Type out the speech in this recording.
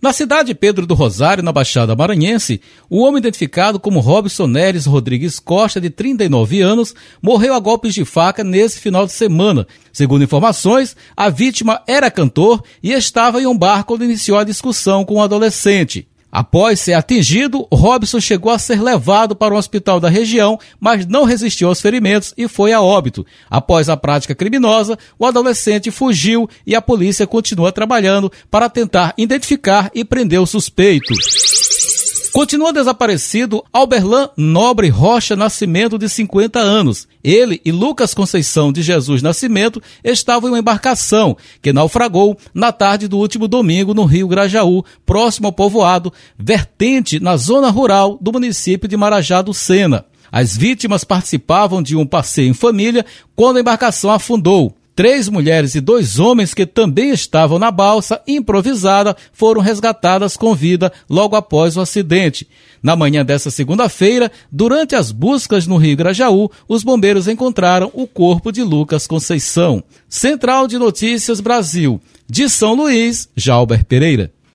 Na cidade de Pedro do Rosário, na Baixada Maranhense, o homem identificado como Robson Neres Rodrigues Costa, de 39 anos, morreu a golpes de faca nesse final de semana. Segundo informações, a vítima era cantor e estava em um bar quando iniciou a discussão com um adolescente. Após ser atingido, Robson chegou a ser levado para um hospital da região, mas não resistiu aos ferimentos e foi a óbito. Após a prática criminosa, o adolescente fugiu e a polícia continua trabalhando para tentar identificar e prender o suspeito. Continua desaparecido Alberlan Nobre Rocha Nascimento, de 50 anos. Ele e Lucas Conceição de Jesus Nascimento estavam em uma embarcação que naufragou na tarde do último domingo no Rio Grajaú, próximo ao povoado Vertente, na zona rural do município de Marajá do Sena. As vítimas participavam de um passeio em família quando a embarcação afundou. 3 mulheres e 2 homens que também estavam na balsa improvisada foram resgatadas com vida logo após o acidente. Na manhã desta segunda-feira, durante as buscas no Rio Grajaú, os bombeiros encontraram o corpo de Lucas Conceição. Central de Notícias Brasil, de São Luís, Jalber Pereira.